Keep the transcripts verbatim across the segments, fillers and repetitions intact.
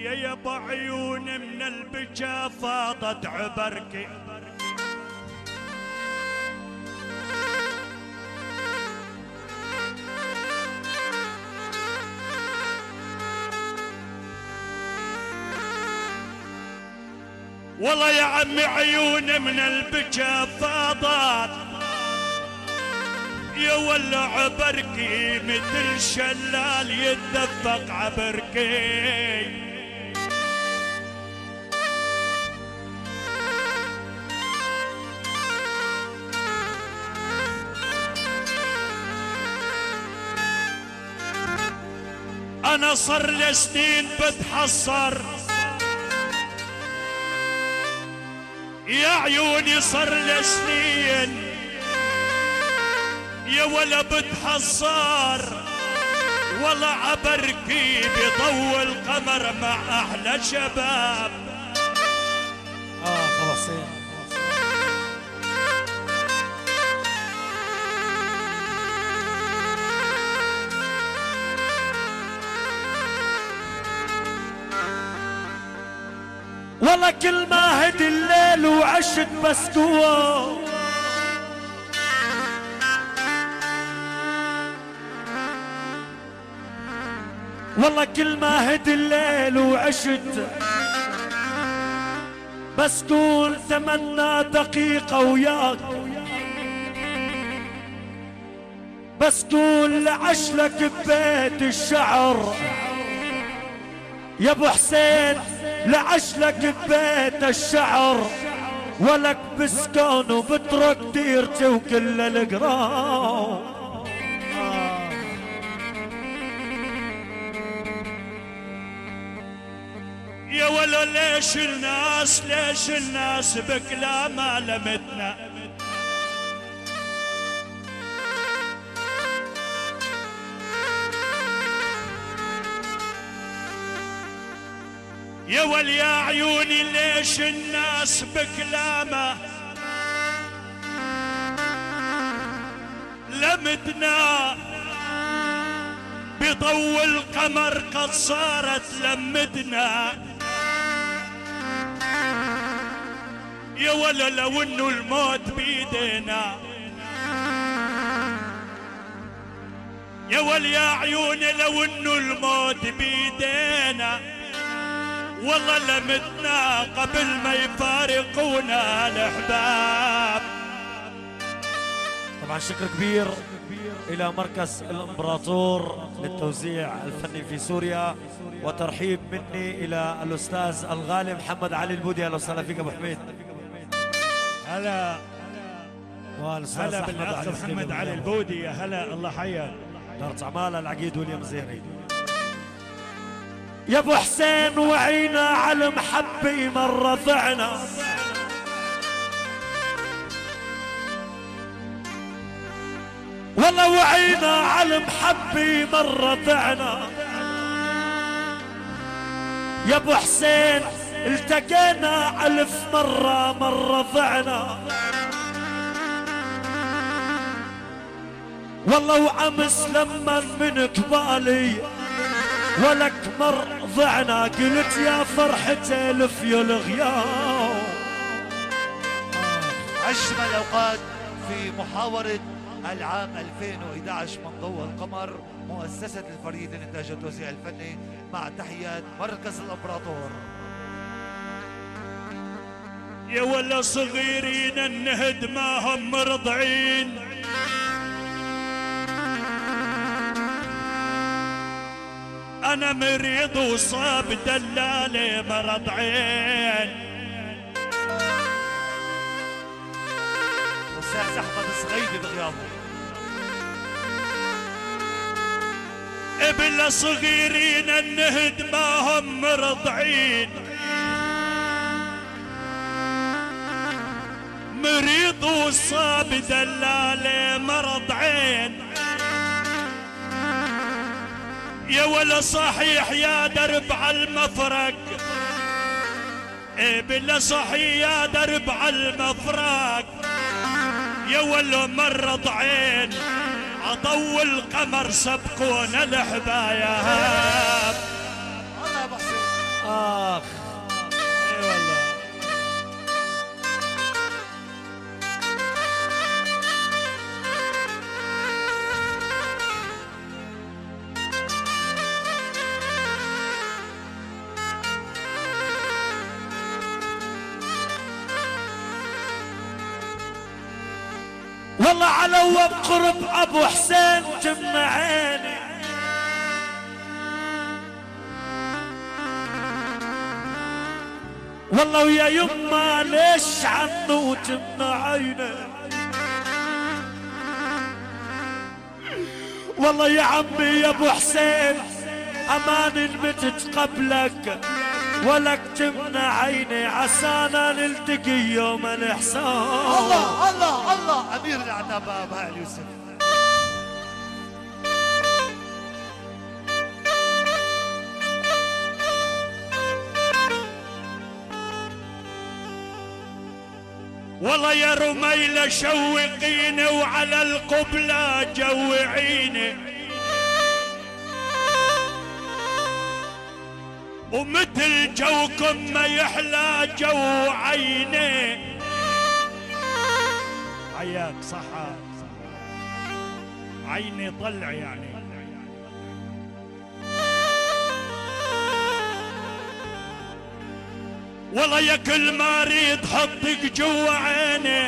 يا يابا عيون من البكا فاضت عبركي، والله يا عمي عيون من البكا فاضت، يا ولا عبركي مثل شلال يتدفق عبركي. انا صار لي سنين بتحصر يا عيوني، صار لي سنين يا ولا بتحصر، والله عبركي بضوء القمر مع احلى شباب. اه خلاص والله كل ما هدي الليل وعشت مسكوه، والله كل ما هدي الليل وعشت مسكون، تمنى دقيقة وياك مسكون لعشلك ببيت الشعر يا ابو حسين، لعشلك ببيت الشعر، ولك بسكون وبترك ديرتي وكل القرار. يا ولا ليش الناس ليش الناس بكلامها لمتنا، يا ول يا عيوني ليش الناس بكلامه لمتنا، بضوء القمر قد صارت لمتنا. يا ولا لو انه الموت بيدينا، يا ول يا عيوني لو انه الموت بيدينا، والله لمتنا قبل ما يفارقونا الاحباب. طبعا شكر كبير الى مركز الامبراطور للتوزيع الفني في سوريا، وترحيب مني الى الاستاذ الغالي محمد علي البودي. اهلا وسهلا فيك ابو حميد. هلا هلا بالاخ محمد علي البودي، يا هلا الله حياك. دارت عمالة العقيد ويليام زيري. يا ابو حسين وعينا على المحبة مرة ضعنا، والله وعينا على المحبة مرة ضعنا. يا ابو حسين التقينا ألف مرة مرة ضعنا، والله وعمس لما من قبالي ولك مر ضعنا، قلت يا فرحة الفيو الغياب. أجمل أوقات في محاورة العام ألفين وإحدى عشر من ضوء القمر، مؤسسة الفريد للإنتاج والتوزيع الفني، مع تحيات مركز الإمبراطور. يا ولا صغيرين النهد ما هم مرضعين، أنا مريض وصاب دلالي مرض عين. أستاذ أحمد الصغيدي بغيابه. ابن صغيرين النهد ما هم مرضعين، مريض وصاب دلالي مرض عين. يا ولا صحيح يا درب على المفرق، إيه بالله صحيح يا درب على المفرق، يا ولا مرض عين عضو القمر سبقونا الحبايب. الله يا ابو حسين. آه والله على وبقرب ابو حسين جمع عيني، والله ويا يما ليش عنه جمع عيني، والله يا عمي يا ابو حسين امان متت قبلك ولك تمنع عيني عسانا نلتقي يوم الاحسان. الله الله الله امير العنبه ابا يوسف. والله يا رميلة شوقيني وعلى القبلة جوعيني، ومثل جوكم ما يحلى جو عيني. عياك صح عيني طلع يعني. والله يا كل ما اريد حطك جوا عيني،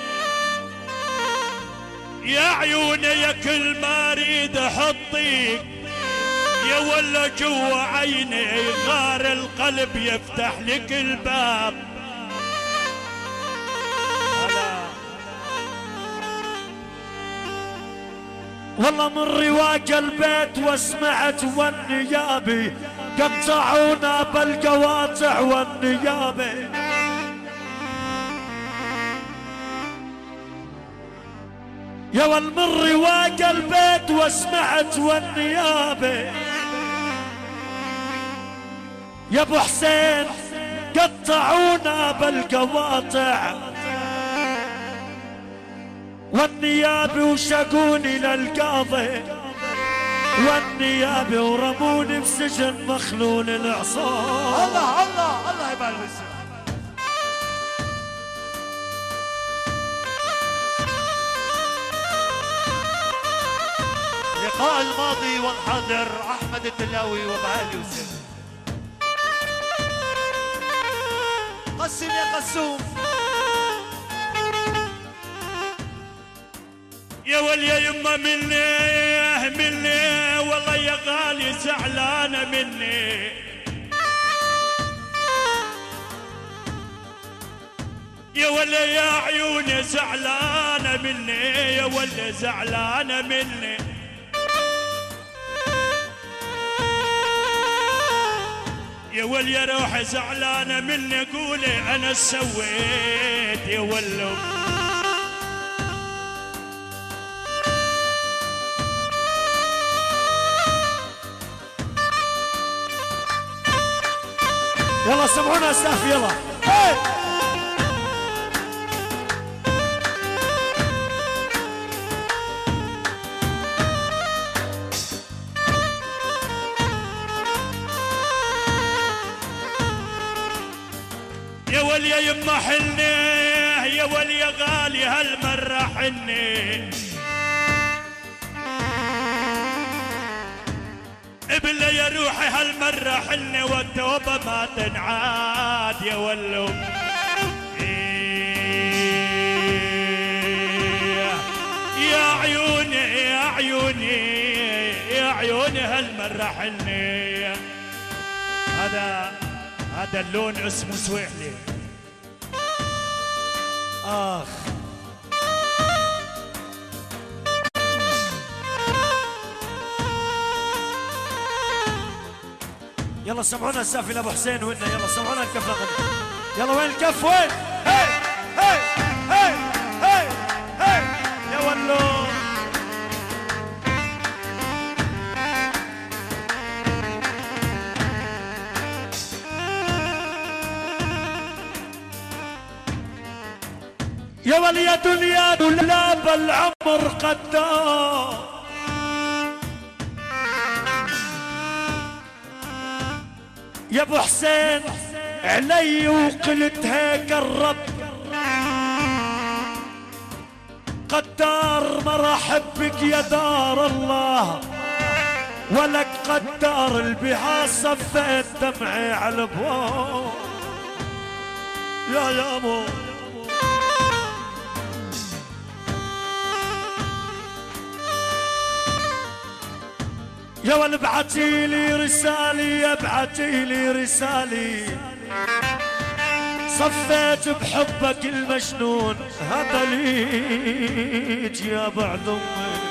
يا عيوني يا كل ما اريد احطيك يا ولا جوا عيني، غار القلب يفتح لك الباب. والله من رواق البيت وسمعت والنيابي قطعونا بالقواطع والنيابي، يا ول من رواق البيت وسمعت والنيابي، يا ابو حسين قطعونا بالقواطع والنيابي وشقوني للقاضي والنيابي ورموني بسجن مخلول العصام. الله الله الله يبارك فيك. لقاء الماضي والحاضر احمد التلاوي وبهاء يوسف. قسم يا قسوم. يا ول يا يما مني مني والله يا غالي زعلانة مني، يا ولا يا عيوني زعلانة مني، يا ولا زعلانة مني. يا ول يا روحي زعلانة مني، قولي انا سويت يا ولو. يلا سمعونا استاف يلا. هاي يا ول يا يما حلني، يا ول يا غالي هالمرة حني، ابله يا روحي هالمرة حني والتوبة ما تنعاد يا ولو. يا عيوني يا عيوني يا عيوني هالمرة حني. هذا هذا اللون اسمه سويحلي. اخ يلا سمعونا السافي لابو حسين وإنا يلا سمعونا الكف لغني. يلا وين الكف وين؟ هاي هاي هاي هاي هاي يا ولو. يا ولي يا دنيا دولاب العمر قدام، يا ابو حسين علي وقلت هيك الرب قدار ما راح احبك يا دار الله، ولك قدار البها صفيت دمعي على الابواب. يا يابو يا ول ابعتيلي رسالي ابعتيلي رسالي صفيت بحبك المجنون هذا ليك يا بعد امي.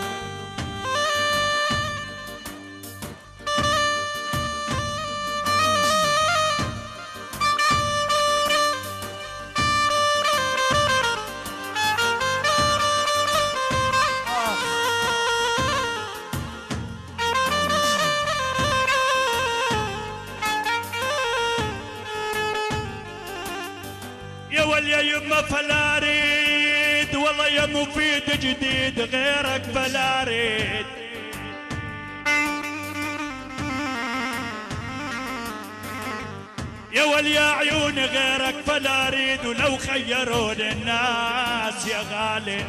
يا وليا يما فلا اريد والله يا مفيد جديد غيرك فلا اريد. يا وليا عيوني غيرك فلا اريد ولو خيروني الناس يا غالي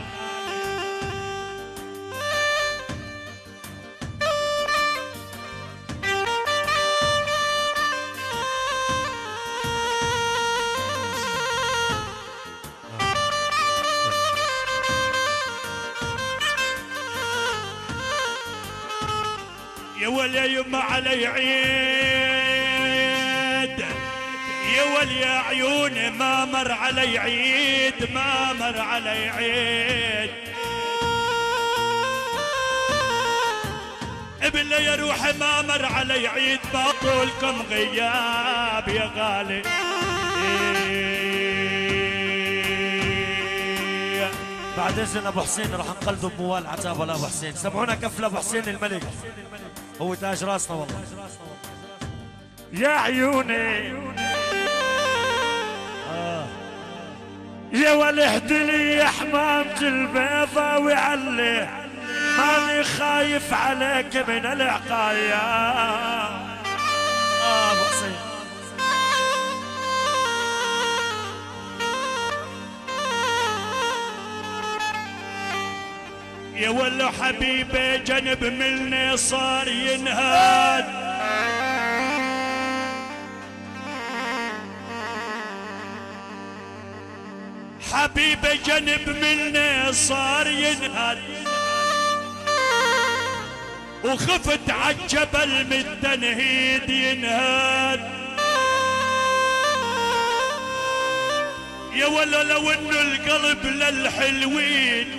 يا وليا يما علي عيد يا وليا عيوني ما مر علي عيد ما مر علي عيد. ابن يا روحي ما مر علي عيد بطولكم غياب يا غالي. بعد اذن ابو حسين راح نقلده بموال عتابه لابو حسين. سمعونا كفله ابو حسين الملك هو تاج راسنا والله. يا عيوني آه. يا ولد لي يا حمامة البيضة وعلي ماني خايف عليك من العقاية. اه ابو حسين يا ولو حبيبي جنب مني صار ينهاد. حبيبي جنب مني صار ينهاد وخفت عالجبل من التنهيد ينهاد. يا ولا لو انه القلب للحلوين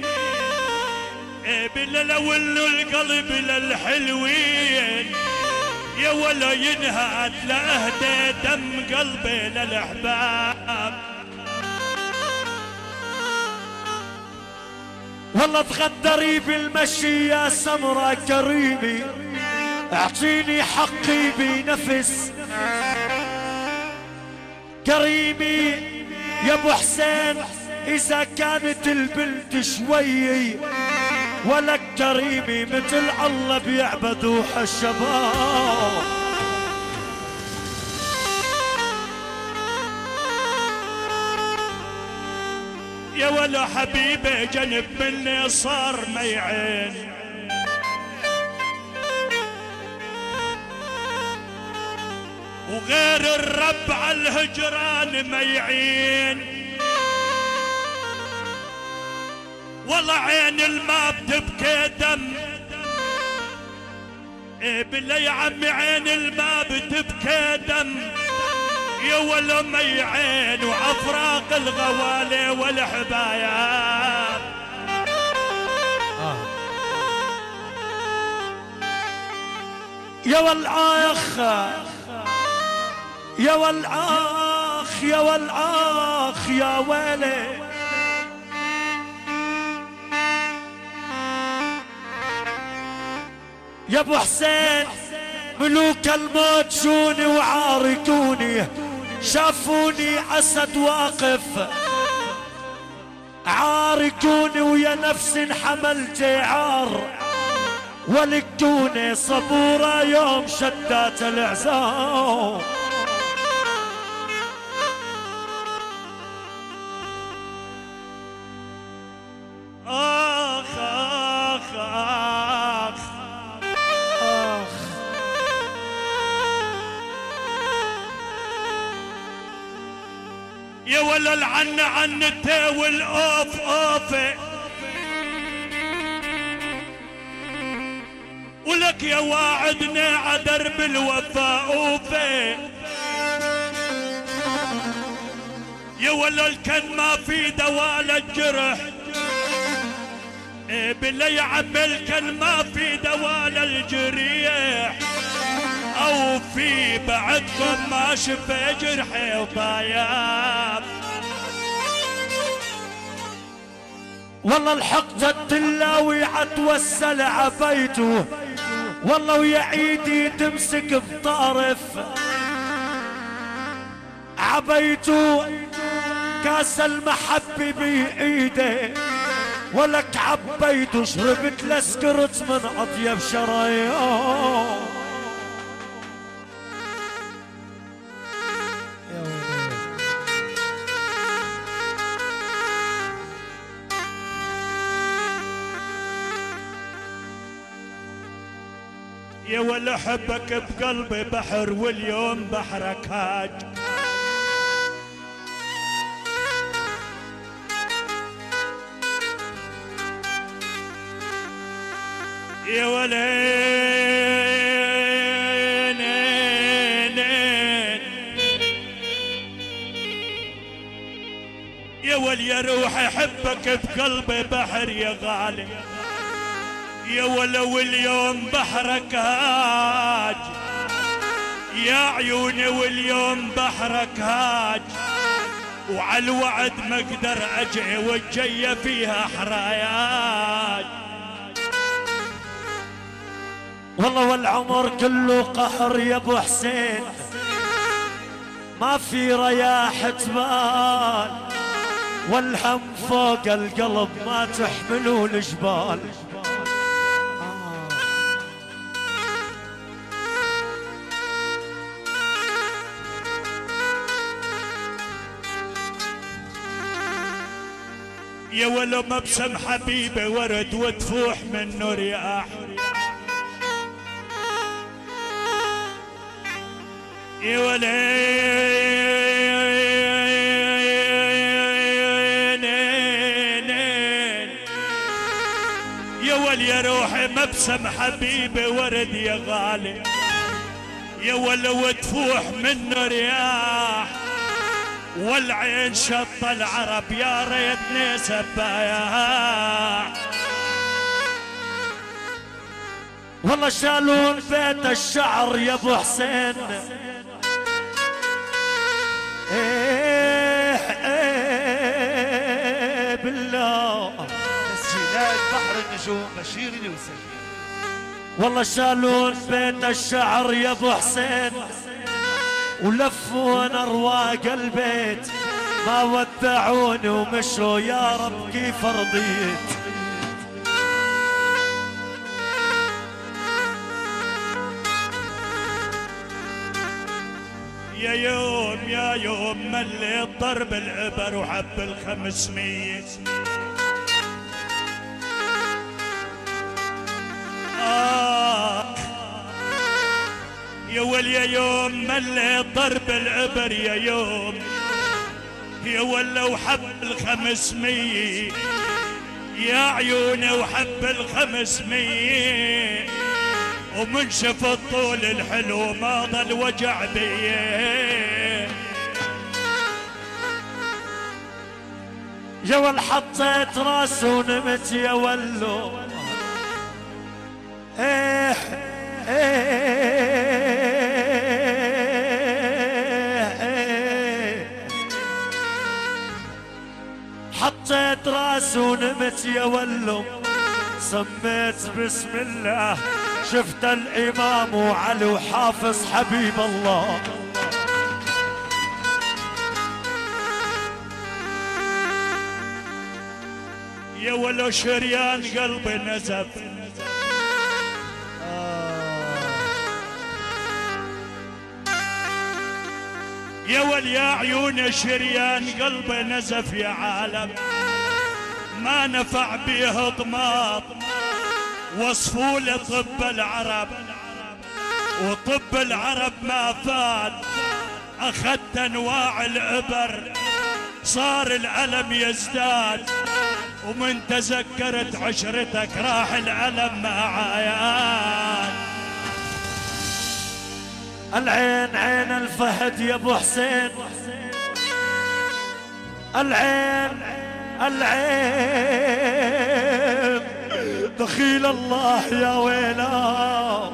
بلا لو انه القلب للحلوين يا ولا ينهاد لاهدي دم قلبي للاحباب. والله تغدري بالمشي يا سمرة كريمي اعطيني حقي بنفس كريمي يا ابو حسين. اذا كانت البنت شوي ولك كريمي مثل الله بيعبدوح الشباب. يا ولا حبيبي جنب مني صار ميعين وغير الرب على الهجران ميعين. والله عين الما بتبكي دم إيه بالله يا عمي عين الما بتبكي دم يا ولا مي عين وعفراق الغوالي والحبايب. آه. يا والآخ يا والآخ يا والآخ يا ويلي يا ابو حسين. ملوك الموت جوني وعاركوني شافوني اسد واقف عاركوني ويا نفس انحمل جعار ولكوني صبورة يوم شدات العزام. آخ آخ آخ آخ يا ولا العن عنته والأوف أوفه ولك يا واعدنا عدرب الوفاء وفي يا ولا الكن ما في دواء للجرح إيه بالله يا عم الكن ما في دواء للجريح او في بعدكم ما شفى جرحي وطايب والله الحق التلاوي عتوسل عبيته والله ويا عيدي تمسك بطرف عبيته كاس المحبة بإيدي ولك عبيته شربت لسكرت من أطيب شرايين يا ولا حبك بقلبي بحر واليوم بحرك هاج يا ولين يا ولي يا روحي حبك بقلبي بحر يا غالي يا ولا واليوم بحرك هاج يا عيوني واليوم بحرك هاج وعلى الوعد ما اقدر اجي والجايه فيها حراياج والله والعمر كله قهر يا ابو حسين ما في رياحة بال والهم فوق القلب ما تحمله الجبال يا ولا مبسم حبيبي ورد وتفوح منه رياح يا ولين يا ول يا روحي مبسم حبيبي ورد يا غالي يا ولا وتفوح منه رياح والعين شط العرب يا ريتني سبايا والله شالون بيت الشعر يا ابو حسين ايه ايه بالله تسجيلات بحر النجوم بشير اليوسف والله شالون بيت الشعر يا ابو حسين ولفون ارواق البيت ما ودعوني ومشوا يا رب كيف رضيت يا يوم يا يوم مليت ضرب العبر وحب الخمسمية آه يا ول يا يوم مليت ضرب العبر يا يوم يا ولا وحب الخمسمية يا عيوني وحب الخمسمية ومن شف الطول الحلو ما ضل وجع بيه يا ول حطيت راسه ونمت يا ولو ايه ايه حطيت راسه ونمت يا ولو سميت بسم الله شفت الإمام وعلي وحافظ حبيب الله يا ولو شريان قلبي نزف يا ول يا عيون شريان قلبي نزف يا عالم ما نفع بيه ضماط وصفوا لي طب العرب وطب العرب ما فاد اخذت انواع العبر صار الألم يزداد ومن تذكرت عشرتك راح الألم معايا العين عين الفهد يا ابو حسين، العين العين دخيل الله يا ويلا،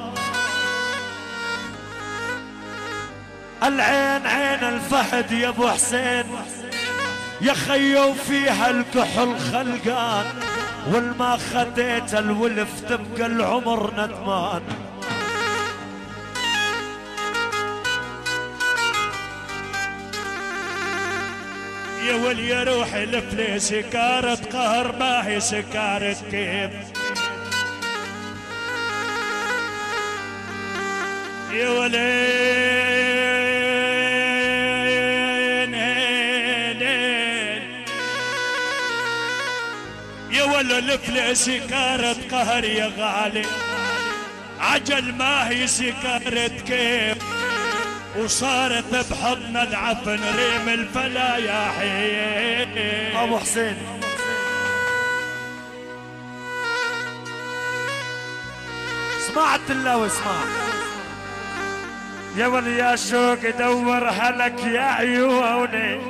العين عين الفهد يا ابو حسين، يا خيو فيها الكحل خلقان، والما خديت الولف تبقى العمر ندمان. يا ول يا روحي الفلي سكارة قهر ما هي سكارة كيف، يا ولين يا ول الفلي سكارة قهر يا غالي، عجل ما هي سكارة كيف، وصارت بحضن العفن ريم الفلا يا حين. ابو حسين سمعت الله واسمع، يا ولي يا شوق دور هلك يا عيوني،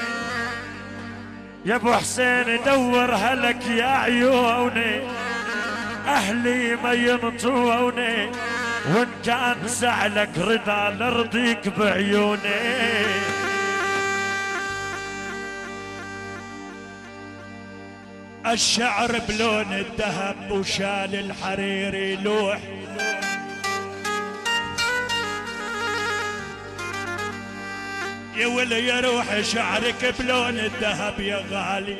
يا ابو حسين دور هلك يا عيوني، اهلي ما ينطوني، وان كان زعلك رضا لرضيك بعيوني. الشعر بلون الذهب وشال الحريري لوح، يا ولي يا روحي شعرك بلون الذهب يا غالي،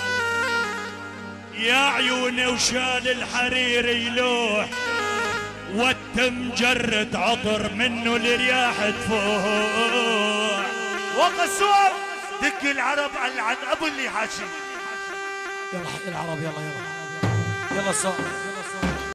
يا عيوني وشال الحريري لوح، والتم جرت عطر منه لرياح تفوح. وقصور دق العرب عن ابو اللي حاشي. يلا حق العرب، يلا يلا يلا صار.